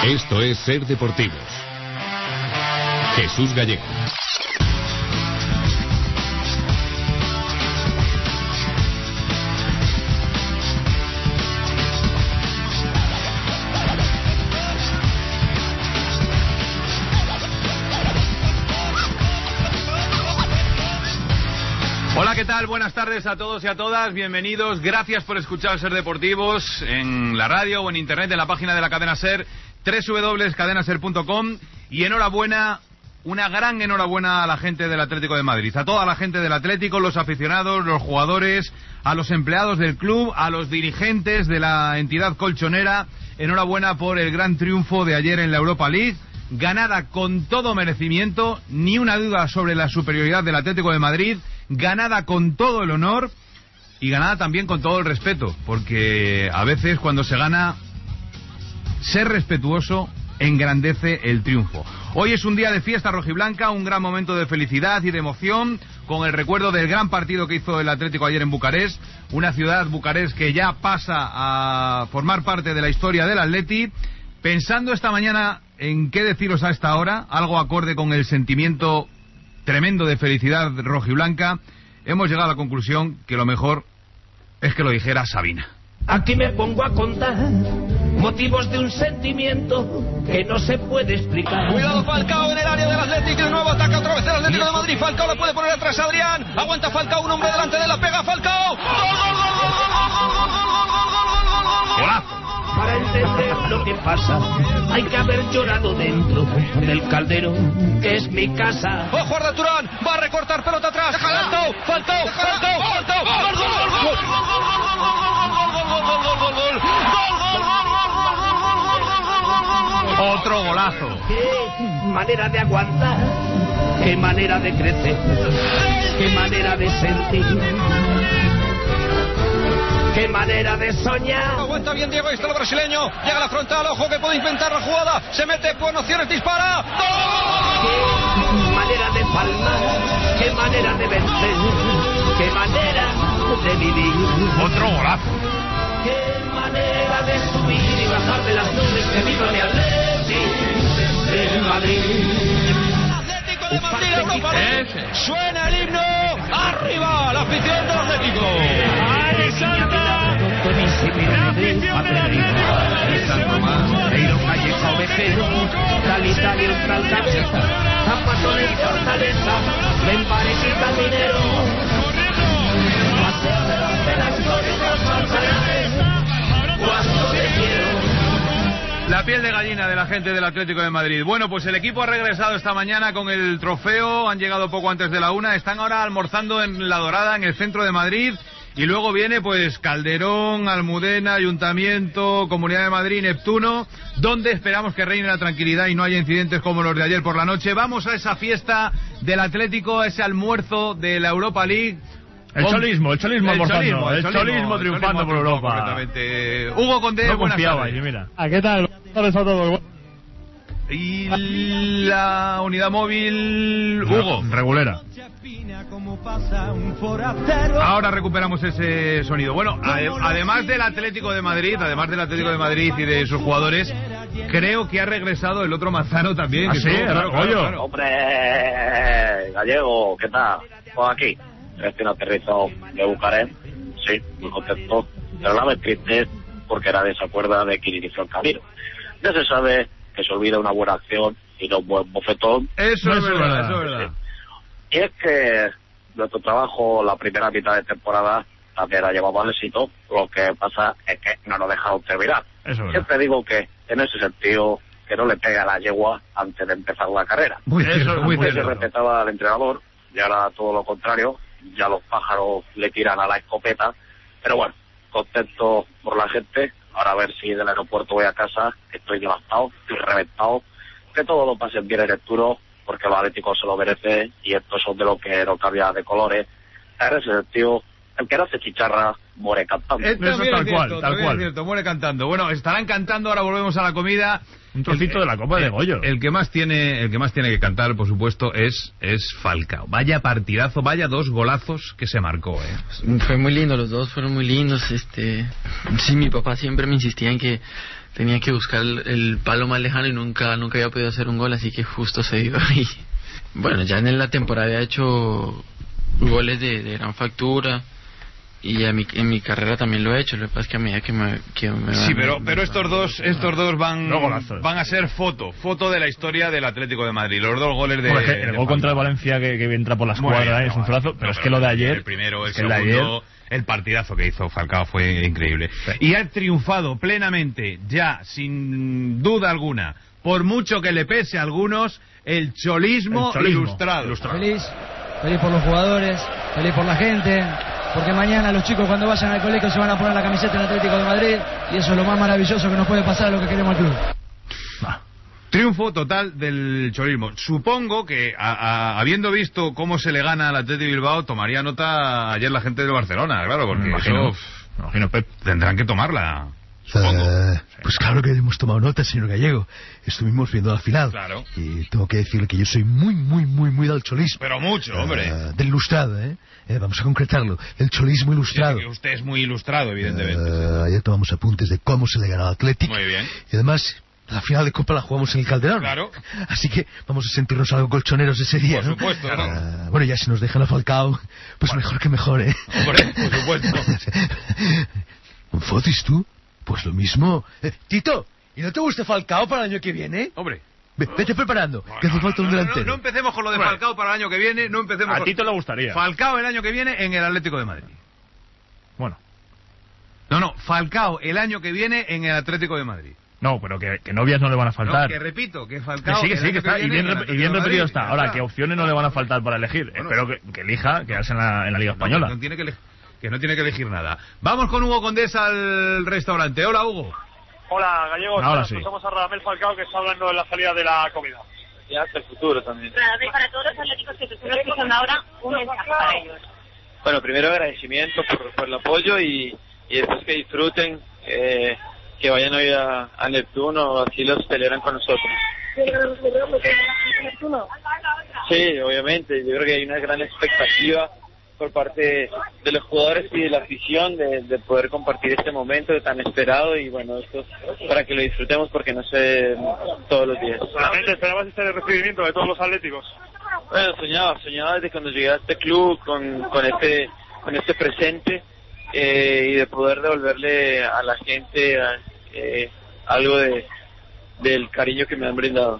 Esto es Ser Deportivos. Jesús Gallego. Hola, ¿qué tal? Buenas tardes a todos y a todas, bienvenidos, gracias por escuchar Ser Deportivos en la radio o en internet, en la página de la cadena SER, www.cadenaser.com, y enhorabuena, una gran enhorabuena a la gente del Atlético de Madrid, a toda la gente del Atlético, los aficionados, los jugadores, a los empleados del club, a los dirigentes de la entidad colchonera. Enhorabuena por el gran triunfo de ayer en la Europa League, ganada con todo merecimiento, ni una duda sobre la superioridad del Atlético de Madrid, ganada con todo el honor y ganada también con todo el respeto, porque a veces cuando se gana, ser respetuoso engrandece el triunfo. Hoy es un día de fiesta rojiblanca, un gran momento de felicidad y de emoción, con el recuerdo del gran partido que hizo el Atlético ayer en Bucarest, una ciudad, Bucarest, que ya pasa a formar parte de la historia del Atleti. Pensando esta mañana en qué deciros a esta hora, algo acorde con el sentimiento tremendo de felicidad rojiblanca, hemos llegado a la conclusión que lo mejor es que lo dijera Sabina. Aquí me pongo a contar motivos de un sentimiento que no se puede explicar. Cuidado Falcao en el área del Atlético, de nuevo ataca otra vez el Atlético de Madrid. Falcao la puede poner atrás a Adrián, aguanta Falcao, un hombre delante de la pega Falcao. ¡Gol, gol, gol, gol, gol, gol, gol, gol, gol! ¡Golazo! Para entender lo que pasa hay que haber llorado dentro del calderón que es mi casa. Ojo Arda Turán, va a recortar pelota atrás. Falcao, Falcao, Falcao, Falcao. Gol, gol, gol, gol, gol, gol, gol. Otro golazo. Qué manera de aguantar, qué manera de crecer, qué manera de sentir, qué manera de soñar. Aguanta bien Diego, ahí está el brasileño. Llega a la frontal, ojo que puede inventar la jugada. Se mete con opciones, dispara. Qué manera de palmar, qué manera de vencer, qué manera de vivir. Otro golazo. Qué manera de subir y bajar de las nubes, que viva mi Atlético de Madrid. Atlético de Madrid, Europa League. Suena el himno. Arriba la afición del Atlético. ¡Ay, Santa! La afición del Atlético. Pero Calleja ovejero, Calitario tras cabeza, Zapatones fortaleza, Membarequita minero. Paseo de las flores, los manzanares, cuando te quiero. La piel de gallina de la gente del Atlético de Madrid. Bueno, pues el equipo ha regresado esta mañana con el trofeo, han llegado poco antes de la 1, están ahora almorzando en La Dorada, en el centro de Madrid, y luego viene pues Calderón, Almudena, Ayuntamiento, Comunidad de Madrid, Neptuno, donde esperamos que reine la tranquilidad y no haya incidentes como los de ayer por la noche. Vamos a esa fiesta del Atlético, a ese almuerzo de la Europa League. El cholismo almorzando, el cholismo triunfando por Europa. Completamente. Hugo Condé, no buenas confiaba tardes. ahí, mira. ¿Qué tal? Buenas tardes a todos. Y la unidad móvil, Hugo. Regulera. Ahora recuperamos ese sonido. Bueno, además del Atlético de Madrid y de sus jugadores, creo que ha regresado el otro manzano también. ¿Ah, sí? Claro. Hombre, Gallego, ¿qué tal? Pues aquí, recién aterrizado de Bucarest, sí, muy contento, pero la vez triste porque nadie se acuerda de quién inició el camino. Ya se sabe que se olvida una buena acción y no un buen bofetón. Eso es verdad. Y es que nuestro trabajo, la primera mitad de temporada, también ha llevado al éxito. Lo que pasa es que no nos dejaron terminar. Siempre digo que, en ese sentido, que no le pega a la yegua antes de empezar la carrera. Muy se respetaba al entrenador, y ahora todo lo contrario, ya los pájaros le tiran a la escopeta. Pero bueno, contento por la gente. Ahora a ver si del aeropuerto voy a casa, que estoy devastado, estoy reventado, que todo lo pasen bien en el Turo, porque los atléticos se lo merecen y estos son de lo que no cambia de colores. En ese sentido, el que no hace chicharra muere cantando. Eso es tal cual, tal cual. Es cierto, muere cantando. Bueno, estarán cantando, ahora volvemos a la comida. Un trocito de la Copa de Goyo. El que más tiene que cantar, por supuesto, es Falcao. Vaya partidazo, vaya 2 golazos que se marcó, Fue muy lindo, los dos fueron muy lindos. Sí, mi papá siempre me insistía en que tenía que buscar el palo más lejano y nunca había podido hacer un gol, así que justo se dio. Y bueno, ya en la temporada había hecho goles de gran factura. Y en mi carrera también lo he hecho. Lo que pasa es que a medida que me sí, pero estos dos van a ser foto de la historia del Atlético de Madrid. Los 2 goles de... Pues el gol contra el Valencia que entra por la escuadra es un trozo, pero es que lo de ayer... El primero, el segundo, el partidazo que hizo Falcao fue increíble. Sí. Y ha triunfado plenamente, ya, sin duda alguna, por mucho que le pese a algunos, el cholismo ilustrado. Feliz por los jugadores, feliz por la gente... Porque mañana los chicos cuando vayan al colegio se van a poner la camiseta del Atlético de Madrid y eso es lo más maravilloso que nos puede pasar a lo que queremos al club. Triunfo total del cholismo. Supongo que habiendo visto cómo se le gana al Atlético de Bilbao, tomaría nota ayer la gente de Barcelona, claro, porque imagino, Pep. Tendrán que tomarla. Pues claro que hemos tomado nota, señor Gallego. Estuvimos viendo la final. Claro. Y tengo que decirle que yo soy muy del cholismo. Pero mucho, hombre. Del ilustrado, vamos a concretarlo. El cholismo ilustrado. Sí, que usted es muy ilustrado, evidentemente. Ayer tomamos apuntes de cómo se le ganó al Atlético. Muy bien. Y además, la final de Copa la jugamos en el Calderón. Claro. Así que vamos a sentirnos algo colchoneros ese día, Por supuesto, ¿no? Bueno, ya si nos dejan a Falcao, pues mejor que mejor, Hombre, por supuesto. ¿Un Fotis tú? Pues lo mismo. Tito, ¿y no te gusta Falcao para el año que viene? Hombre. Vete preparando, que hace falta un delantero. No empecemos con lo de Falcao para el año que viene, no empecemos. A Tito le gustaría. Falcao el año que viene en el Atlético de Madrid. Bueno. No, Falcao el año que viene en el Atlético de Madrid. No, pero que novias no le van a faltar. No, que repito, que Falcao... Que sí, que está, y bien repetido está. Ahora, que opciones no le van a faltar para elegir. Bueno, espero que elija quedarse en la Liga Española. No tiene que elegir nada. Vamos con Hugo Condés al restaurante. Hola, Hugo. Hola, Gallego. Ahora sí. Escuchamos a Radamel Falcao, que está hablando de la salida de la comida. Y hasta el futuro también. Radamel, para todos los atléticos que te están escuchando ahora, un mensaje para ellos. Bueno, primero agradecimiento por el apoyo y después que disfruten, que vayan hoy a Neptuno, así los celebran con nosotros. Sí, obviamente, yo creo que hay una gran expectativa por parte de los jugadores y de la afición de poder compartir este momento tan esperado y bueno, esto para que lo disfrutemos porque no sé todos los días. ¿Realmente esperabas este recibimiento de todos los atléticos? Bueno, soñaba desde cuando llegué a este club con este presente y de poder devolverle a la gente algo del cariño que me han brindado.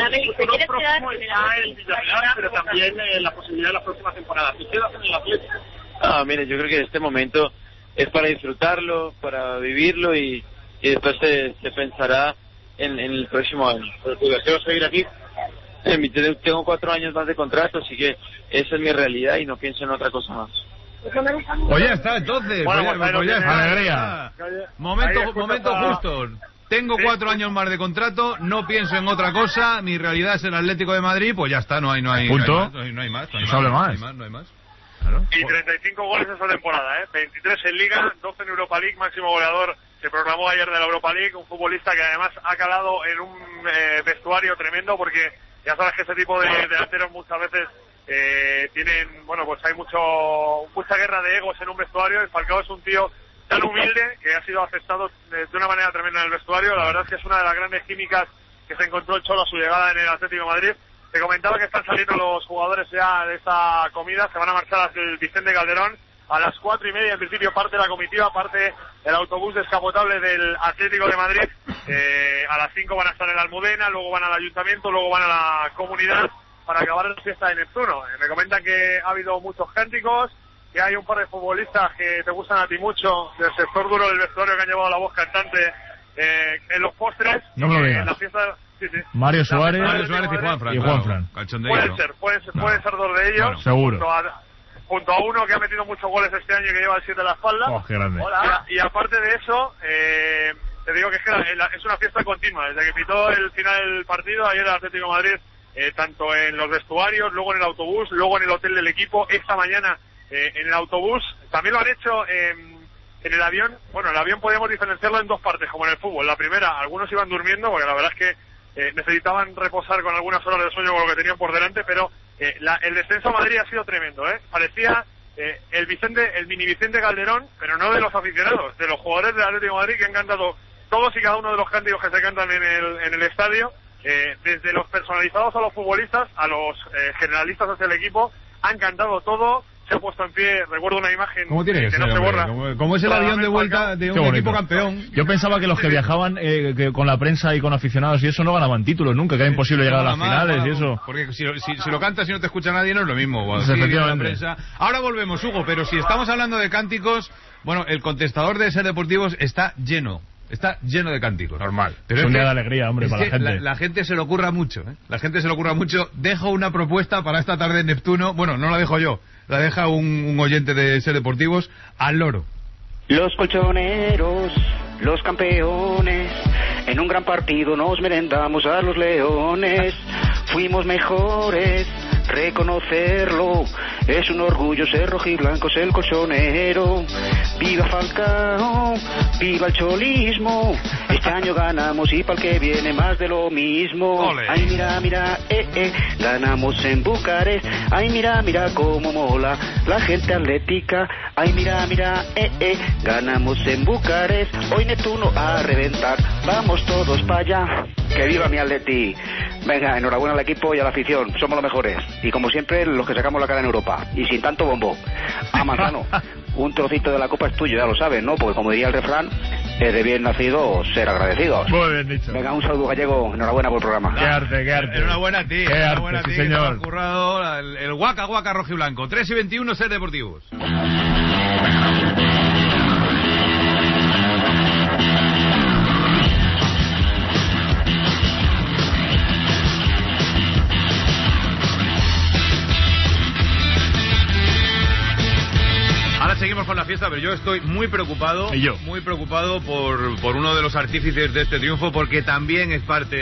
Pero también la posibilidad de la próxima temporada. ¿Qué quedas en el Atlético? Mire, yo creo que este momento es para disfrutarlo, para vivirlo y después se pensará en el próximo año. ¿Pero tu deseo es seguir aquí? Tengo 4 años más de contrato, así que esa es mi realidad y no pienso en otra cosa más. Pues ya está, entonces. Bueno, pues ya está. Alegría. Momento justo. Tengo 4 años más de contrato, no pienso en otra cosa, mi realidad es el Atlético de Madrid, pues ya está, no hay punto. No hay más. No hay más. Claro. Y 35 goles esta temporada, 23 en Liga, 12 en Europa League, máximo goleador se proclamó ayer de la Europa League, un futbolista que además ha calado en un vestuario tremendo, porque ya sabes que este tipo de delanteros muchas veces tienen, bueno, pues hay mucha guerra de egos en un vestuario. Y Falcao es un tío tan humilde que ha sido aceptado de una manera tremenda en el vestuario. La verdad es que es una de las grandes químicas que se encontró el Cholo a su llegada en el Atlético de Madrid. Te comentaba que están saliendo los jugadores ya de esta comida, se van a marchar hacia el Vicente Calderón a las 4:30. En principio parte la comitiva, parte el autobús descapotable del Atlético de Madrid. A las 5 van a estar en la Almudena, luego van al Ayuntamiento, luego van a la comunidad para acabar la fiesta de Neptuno. Me comentan que ha habido muchos cánticos, que hay un par de futbolistas que te gustan a ti mucho, del sector duro del vestuario, que han llevado la voz cantante en los postres. No me lo digas. En la fiesta, sí. Mario Suárez y Juanfran. Pueden ser 2 de ellos. Bueno, seguro. Junto a uno que ha metido muchos goles este año y que lleva el 7 a la espalda. Oh, qué grande. Y aparte de eso, te digo que es una fiesta continua. Desde que pitó el final del partido, ayer el Atlético de Madrid, tanto en los vestuarios, luego en el autobús, luego en el hotel del equipo, esta mañana en el autobús. También lo han hecho en el avión, bueno, el avión podíamos diferenciarlo en dos partes, como en el fútbol. La primera, algunos iban durmiendo, porque la verdad es que necesitaban reposar con algunas horas de sueño con lo que tenían por delante, pero el descenso a Madrid ha sido tremendo, Parecía el mini Vicente Calderón, pero no de los aficionados, de los jugadores del Atlético de Madrid, que han cantado todos y cada uno de los cánticos que se cantan en el estadio, desde los personalizados a los futbolistas, a los generalistas hacia el equipo, han cantado todo. Se ha puesto en pie, recuerdo una imagen ¿Cómo tiene que no se borra. ¿Cómo es el avión de vuelta de un equipo campeón? Yo pensaba que los que viajaban que con la prensa y con aficionados y eso no ganaban títulos nunca, que era imposible llegar a las finales y eso. Porque si lo cantas y no te escucha nadie no es lo mismo. Pues efectivamente. Ahora volvemos, Hugo, pero si estamos hablando de cánticos, bueno, el contestador de Ser Deportivos está lleno de cánticos. Normal. Pero es un día de alegría, hombre, para la gente. La gente se le ocurra mucho, La gente se le ocurra mucho. Dejo una propuesta para esta tarde en Neptuno. Bueno, no la dejo yo. La deja un oyente de Ser Deportivos, al loro. Los colchoneros, los campeones, en un gran partido nos merendamos a los leones. Fuimos mejores, reconocerlo, es un orgullo ser rojiblancos el colchonero. Viva Falcao, viva el cholismo, este año ganamos y para el que viene más de lo mismo. Ole. Ay mira, ganamos en Bucarest. Ay mira cómo mola la gente atlética. Ay mira, ganamos en Bucarest. Hoy Neptuno a reventar, vamos todos para allá. Que viva mi Atleti. Venga, enhorabuena al equipo y a la afición, somos los mejores. Y como siempre, los que sacamos la cara en Europa. Y sin tanto bombo. Manzano, un trocito de la copa es tuyo, ya lo sabes, ¿no? Porque como diría el refrán, es de bien nacido ser agradecidos. Muy bien dicho. Venga, un saludo gallego, enhorabuena por el programa. Qué arte. Enhorabuena a ti, enhorabuena a ti, sí, señor. que te has currado el guaca rojiblanco. 3:21, Ser Deportivos. Ahora seguimos con la fiesta, pero yo estoy muy preocupado. ¿Y yo? Muy preocupado por uno de los artífices de este triunfo, porque también es parte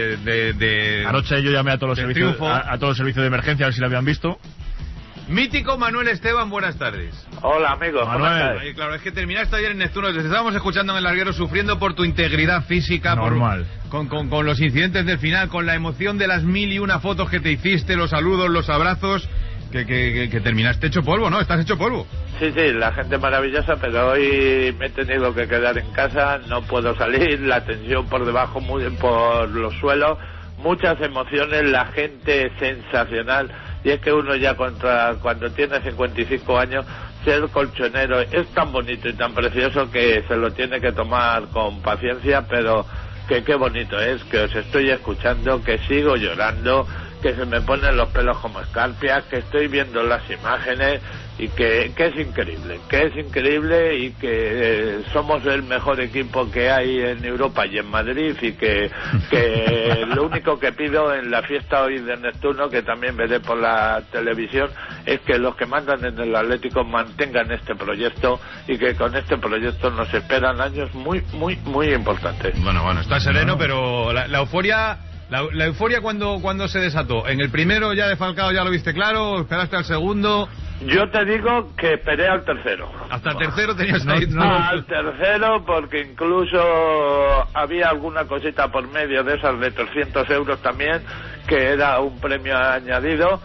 de Anoche yo llamé a todos los servicios triunfo. a todos los servicios de emergencia a ver si lo habían visto. Mítico Manuel Esteban, buenas tardes. Hola, amigos. Manuel. Ay, claro, es que terminaste ayer en Neptuno, te estábamos escuchando en el larguero sufriendo por tu integridad física, normal, con los incidentes del final, con la emoción de las 1001 fotos que te hiciste, los saludos, los abrazos, que terminaste hecho polvo, ¿no? Estás hecho polvo. Sí, la gente maravillosa, pero hoy me he tenido que quedar en casa, no puedo salir, la tensión por debajo, por los suelos, muchas emociones, la gente sensacional. Y es que uno ya cuando tiene 55 años, ser colchonero es tan bonito y tan precioso que se lo tiene que tomar con paciencia, pero que qué bonito es, que os estoy escuchando, que sigo llorando, que se me ponen los pelos como escarpias, que estoy viendo las imágenes y que es increíble y que somos el mejor equipo que hay en Europa y en Madrid y que lo único que pido en la fiesta hoy de Neptuno, que también veré por la televisión, es que los que mandan en el Atlético mantengan este proyecto y que con este proyecto nos esperan años muy importantes. Bueno, está sereno, pero la euforia... La euforia cuando se desató. En el primero ya de Falcao ya lo viste claro, esperaste al segundo. Yo te digo que esperé al tercero. Hasta el tercero tenías ahí. Al tercero, porque incluso había alguna cosita por medio de esas de 300 euros también, que era un premio añadido.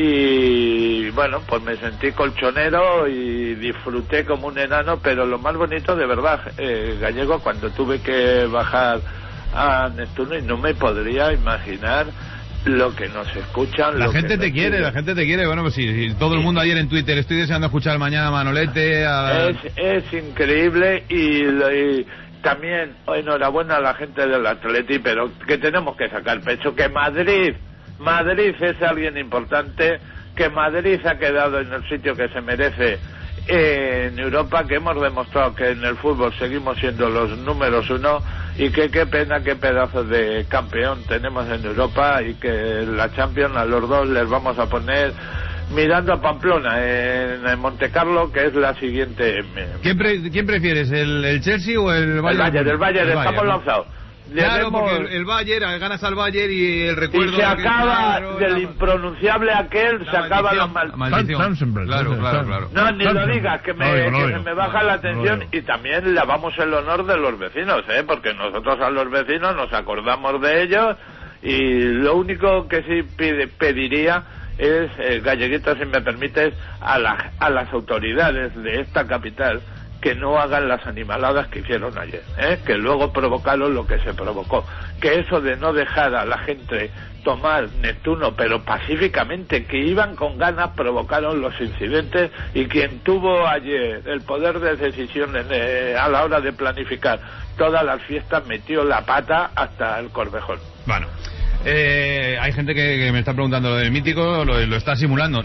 Y bueno, pues me sentí colchonero y disfruté como un enano, pero lo más bonito de verdad, Gallego, cuando tuve que bajar a Neptuno y no me podría imaginar lo que nos escuchan. La gente te quiere, bueno, pues sí, todo el mundo ayer en Twitter, estoy deseando escuchar mañana a Manolete. Es increíble y también enhorabuena a la gente del Atleti, pero que tenemos que sacar pecho, que Madrid es alguien importante, que Madrid ha quedado en el sitio que se merece en Europa, que hemos demostrado que en el fútbol seguimos siendo los números uno y que qué pena, qué pedazo de campeón tenemos en Europa y que la Champions a los dos les vamos a poner mirando a Pamplona en Montecarlo, que es la siguiente. ¿Quién prefieres, el Chelsea o el Bayern? El Bayern, estamos lanzados. Claro, porque el Bayern, ganas al Bayern y el recuerdo... Y se acaba del impronunciable aquel, se acaba la maldición. Claro. No, ni lo digas, que se me baja la atención y también lavamos el honor de los vecinos, porque nosotros a los vecinos nos acordamos de ellos y lo único que sí pediría es, Galleguito, si me permites, a las autoridades de esta capital que no hagan las animaladas que hicieron ayer, que luego provocaron lo que se provocó, que eso de no dejar a la gente tomar Neptuno pero pacíficamente, que iban con ganas, provocaron los incidentes, y quien tuvo ayer el poder de decisión a la hora de planificar todas las fiestas metió la pata hasta el Corvejón. Bueno, hay gente que me está preguntando lo del mítico, lo está simulando.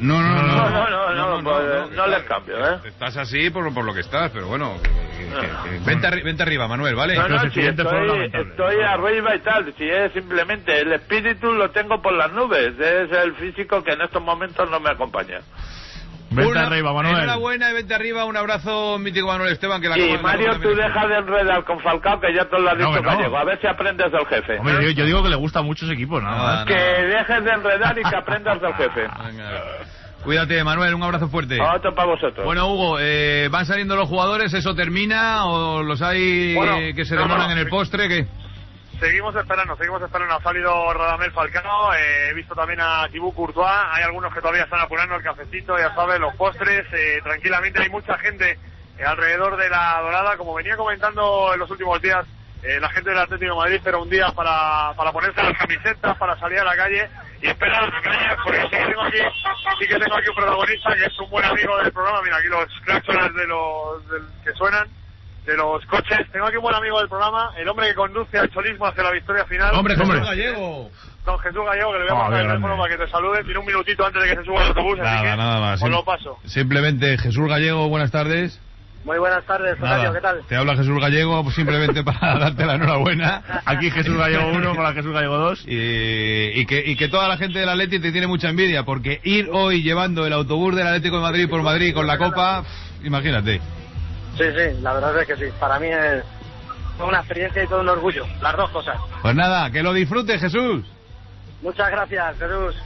No les cambio, Estás así por lo que estás, pero bueno, vente arriba, Manuel, ¿vale? Si estoy arriba y tal, si es simplemente el espíritu lo tengo por las nubes, es el físico que en estos momentos no me acompaña. Vente arriba, Manuel. Enhorabuena y vente arriba. Un abrazo, mítico Manuel Esteban. Y Mario, tú deja de enredar con Falcao, que ya te lo has dicho, Gallego. A ver si aprendes del jefe. Hombre, yo digo que le gusta mucho ese equipo, Que dejes de enredar y que aprendas del jefe. Venga. Cuídate, Manuel, un abrazo fuerte. Otro para vosotros. Bueno, Hugo, ¿van saliendo los jugadores? ¿Eso termina? ¿O los hay que se demoran en el postre? ¿Qué? Seguimos esperando. Ha salido Radamel Falcao, he visto también a Thibaut Courtois, hay algunos que todavía están apurando el cafecito, ya sabes, los postres, tranquilamente hay mucha gente alrededor de la Dorada, como venía comentando en los últimos días, la gente del Atlético de Madrid espera un día para ponerse las camisetas, para salir a la calle y esperar a la calle, porque sí que tengo aquí un protagonista que es un buen amigo del programa. Mira, aquí los claxones que suenan de los coches. Tengo aquí un buen amigo del programa, el hombre que conduce al cholismo hacia la victoria final. Jesús Gallego. Don Jesús Gallego, que le voy a pasar el teléfono para que te salude. Tiene un minutito antes de que se suba el autobús, nada más. Os lo paso. Simplemente, Jesús Gallego, buenas tardes. Muy buenas tardes, Fernando, ¿qué tal? Te habla Jesús Gallego, pues simplemente para darte la enhorabuena. Aquí Jesús Gallego 1 con la Jesús Gallego 2. Y que toda la gente del Atleti te tiene mucha envidia, porque ir hoy llevando el autobús del Atlético de Madrid por Madrid con la Copa, imagínate. Sí, la verdad es que sí. Para mí es una experiencia y todo un orgullo, las dos cosas. Pues nada, que lo disfrutes, Jesús. Muchas gracias, Jesús.